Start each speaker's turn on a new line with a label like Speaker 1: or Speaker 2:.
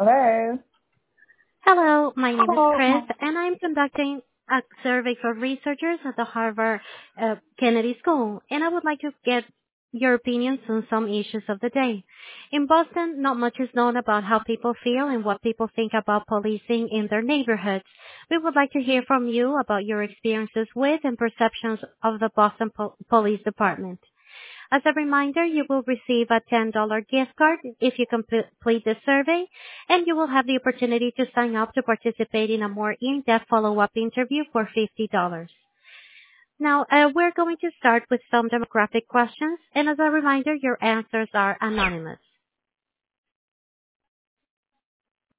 Speaker 1: Hello.
Speaker 2: Hello, my name is
Speaker 1: Hello.
Speaker 2: Chris, and I'm conducting a survey for researchers at the Harvard Kennedy School, and I would like to get your opinions on some issues of the day. In Boston, not much is known about how people feel and what people think about policing in their neighborhoods. We would like to hear from you about your experiences with and perceptions of the Boston Police Department. As a reminder, you will receive a $10 gift card if you complete the survey, and you will have the opportunity to sign up to participate in a more in-depth follow-up interview for $50. Now, we're going to start with some demographic questions, and as a reminder, your answers are anonymous.